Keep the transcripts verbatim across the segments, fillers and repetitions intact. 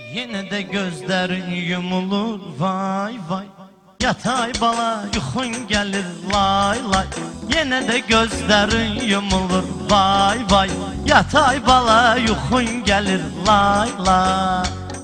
Yine de gözlerin yumulur vay vay. Yatay bala yuxun gelir lay lay. Yine de gözlerin yumulur vay vay. Yatay bala yuxun gelir lay lay.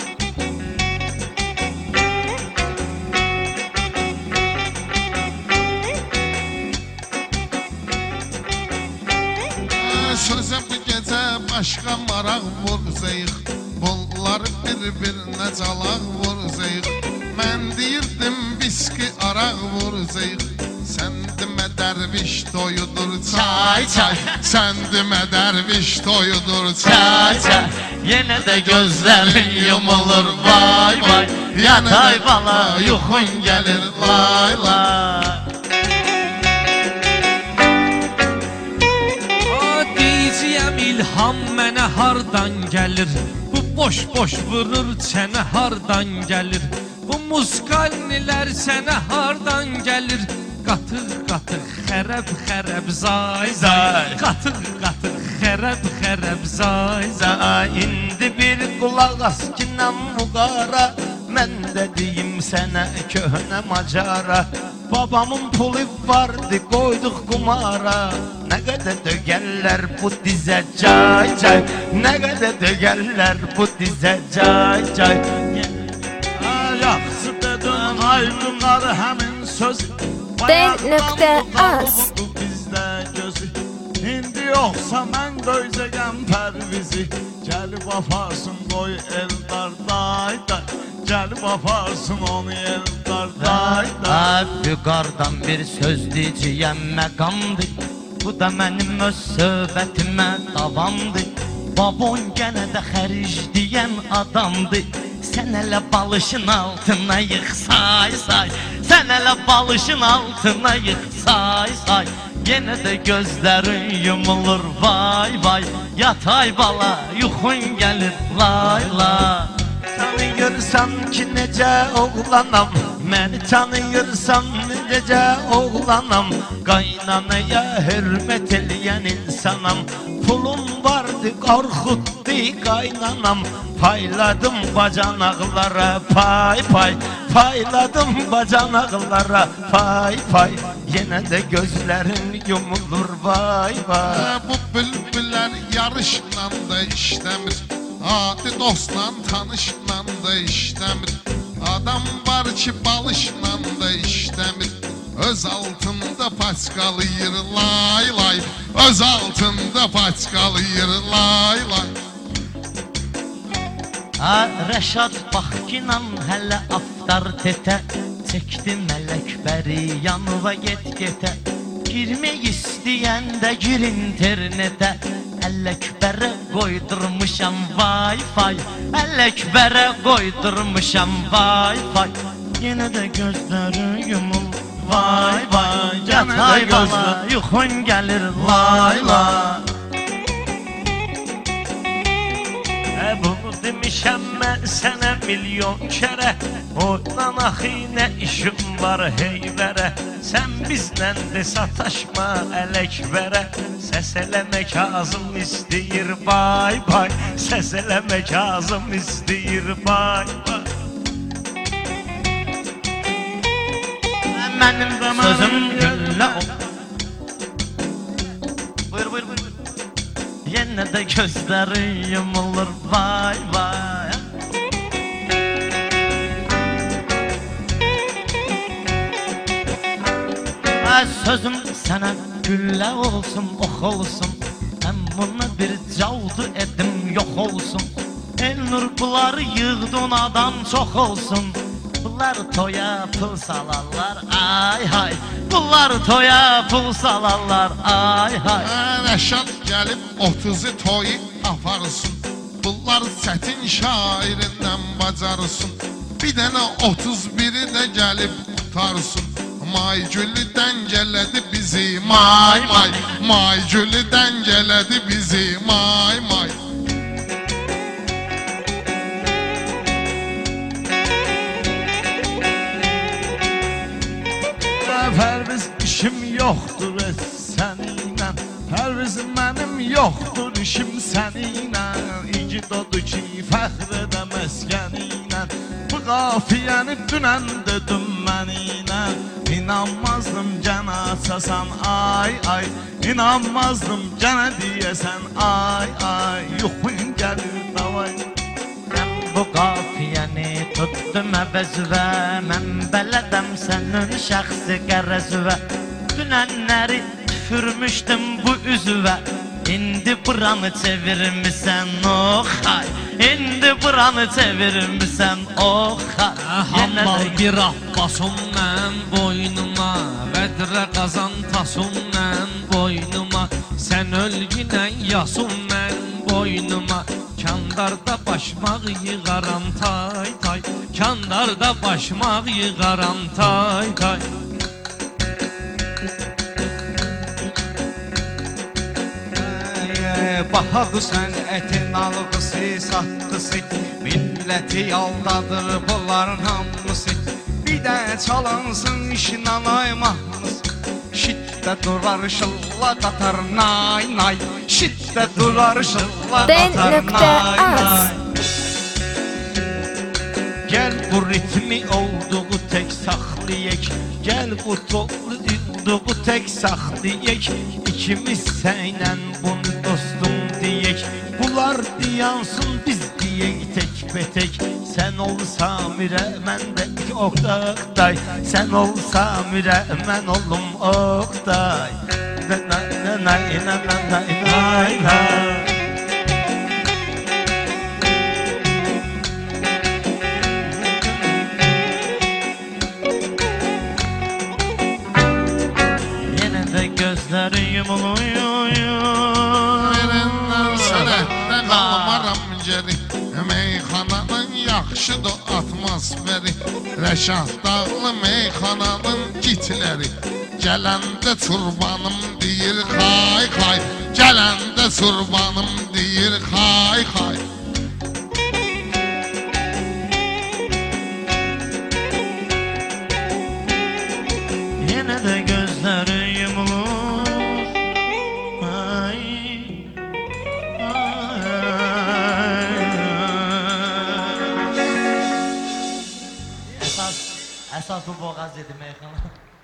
Sözə bu gecə başqa maraq vuracaq. Bunları bir-birinə calaq vuracaq. Mən deyirdim viski araq vuracaq. Sən demə dərviş toyudur çay çay. Sən demə dərviş toyudur çay çay. Yine de gözlerin yumulur vay vay. Yatay bala yuxun gelir lay lay. Diyeceğim ilham mənə hardan gəlir? Bu boş boş vurur çənə hardan gəlir? Bu muskalnilər sənə hardan gəlir? Qatıq qatıq xərəb xərəb zay zay. Qatıq qatıq xərəb xərəb zay zay. İndi bir qulaq as ki nam muqara. Mən də deyim sənə köhnə macara. Babamın pulu vardı qoyduq qumara. Nə qədər dögərlər bu dizə cay cay. Nə qədər dögərlər bu dizə cay cay. Yaxşı dedin aydınlar həmin söz. D.Az Bizdə gözü. İndi yoxsa mən döyəcəyəm pərvizi. Gəlib aparsın qoy Eldar day day. Gəlib aparsın onu Eldar day day. Büqardan bir söz deyəcəyəm məqamdır. Bu da mənim öz söhbətimə davamdır. Babon gənə də xəric deyən adamdır. Sən elə balışın altına yıx say say. Sən elə balışın altına yıx say say. Yenə də gözlərin yumulur vay vay. Yatay bala yuxun gəlir lay lay. Tanıyırsan ki necə oğlanam. Məni tanıyırsan necə oğlanam. Qaynanaya hörmət eləyən insanam. Pulum vardı qorxutdu qaynanam. Payladım bacanaqlara pay pay. Payladım bacanaqlara pay pay. Yenə də gözlərin yumulur vay vay. Bu bülbüllər yarışla da işləmir. Adi dostla tanışla da işləmir. Adam var ki balışla da işləmir. Öz altında paçqalayır lay lay. Öz altında paçqalayır lay lay. Ha Rəşad Baxkinan hələ aftar tetə. Çəkdi Mələkbəri yanıva get getə. Girmək istəyəndə gir internetə. Ələkbərə qoydurmuşam Wi-Fi. Ələkbərə qoydurmuşam Wi-Fi. Yenə də gözləri yumul vay vay. Yatay bala yuxun gəlir lay lay. Bunu demişəm mən sənə milyon kərə. Oynan axı nə işim var heyvərə. Sən bizlə də sataşma Ələkbərə. Səs eləmək ağzım istəyir bay bay. Səs eləmək ağzım istəyir bay bay. Mənim sözüm güllə ol. Buyur buyur buyur. Yenə də gözləri yumulur vay vay. Sözüm sənə güllə olsun, ox olsun. Mən buna bir cavdu edim, yox olsun. Elnur bunları yığdın adam çox olsun. Bunlar toya pul salarlar ay hay. Bunlar toya pul salarlar ay hay. Rəşad gəlib otuzu toyu aparsın. Bunlar çətin şairindən bacarsın. Bir dənə otuz biri də gəlib qutarsın. May gülü dəngələdi bizi may may. May gülü dəngələdi bizi may may. Pərviz işim yoxdur səninlə. Pərviz mənim yoxdur Sevmişim seninle, igid odur ki fəxr edə məskəninlə. Bu qafiyəni dünən dedim məninlə, İnanmazdım gənə açasan ay ay, İnanmazdım gənə deyəsən ay ay. Yuxun gəlir davay. Mən bu qafiyəni tutdum əvəzvə, mən bələdəm sənin şəxsi qərəzvə. Dünənləri tüfürmüşdüm bu üzvə, İndi buranı çevirmişsən oh hay, İndi buranı çevirmişsən oh hay. Hammal bir abbasım mən boynuma, Vədrə qazan tasım mən boynuma, Sən ölgünən yasım mən boynuma. Kandarda başmaq yığaram tay tay, Kandarda başmaq yığaram tay tay. Bax sən ətin alğısı, satqısı, Milləti yaldadır bunların hamısı. Bir də çalansın şinanay mahnısı, Şitdə durar şılla qatar nay nay, Şitdə durar şılla qatar nay nay. Gel bu ritmi olduğu tek saxlayək, Gel bu olduğu tek saxlayək, İkimiz sənlə bunu dostum deyək. Bunlar diyansın biz deyək tek betek. Sən ol Samirə mən də Oqtay, Sən ol Samirə mən olum Oqtay. Nay nay nay nay nay nay nay. Gözləri yumuluyor. Verəndən sənətdən almaram geri, Meyxananın yaxşıdır atmosferi, Rəşad dağlı meyxananın gitləri. Gələndə çurbanım deyir xay xay, Gələndə çurbanım deyir xay xay. Yenə də gözləri yumulur. Ay, ay. Əsas, əsas bu boğaz idi meyxana.